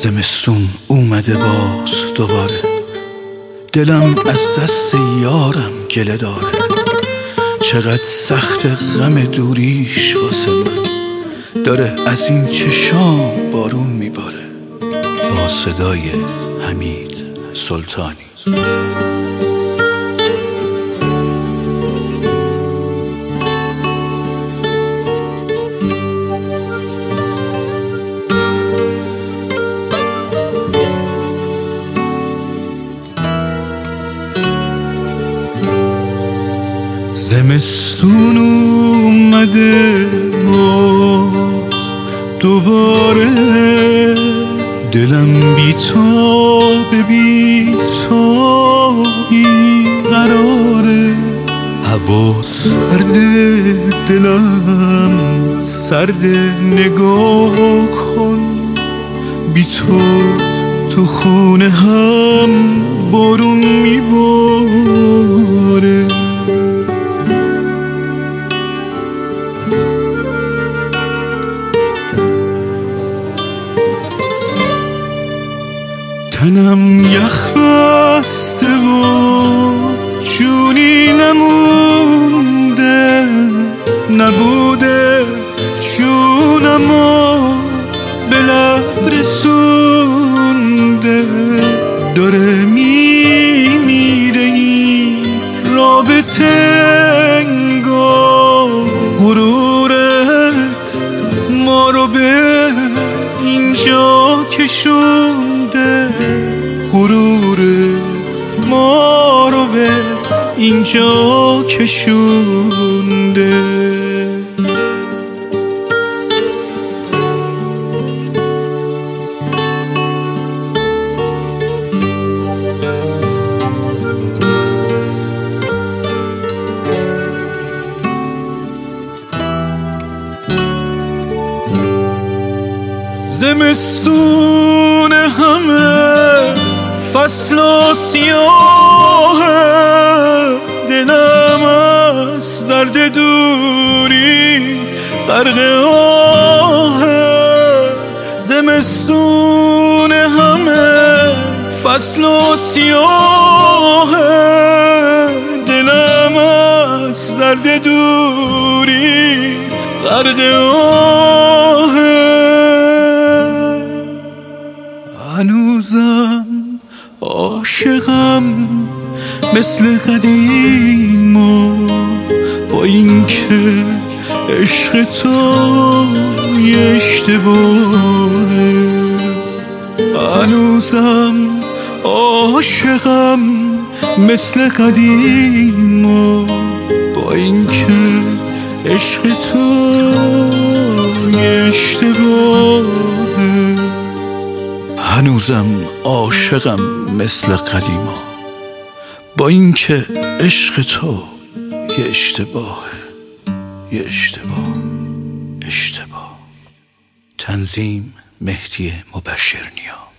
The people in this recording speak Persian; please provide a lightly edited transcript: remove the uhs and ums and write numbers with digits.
زمستون اومده باز دوباره، دلم از دست یارم گله داره. چقدر سخت غم دوریش واسه من، داره از این چشام بارون میباره. با صدای حمید سلطانی. زمستون اومده باز دوباره، دلم بی‌تاب بی‌تابی قراره. هوا سرده، دلم سرده، نگاه کن بی تو خونه هم بارون میباره. تنم یخ بسته و جونی نمونده، نبوده جونمو به لب رسونده. داره میمیره این رابطه، انگار غرورت ما رو به اینجا کشونده. غرورت ما رو به اینجا کشونده. زمستون همه فصل و سیاهه، دلم از درد دوری غرق آهه. زمستون همه فصل و سیاهه، دلم از درد دوری غرق آهه. هنوزم عاشقم مثل قدیم و با اینکه عشق تو یه اشتباهه. هنوزم عاشقم مثل قدیم و با اینکه عشق تو یه اشتباهه. هنوزم عاشقم مثل قدیما، با اینکه عشق تو یه اشتباهه. یه اشتباه. تنظیم مهدی مبشرنیا.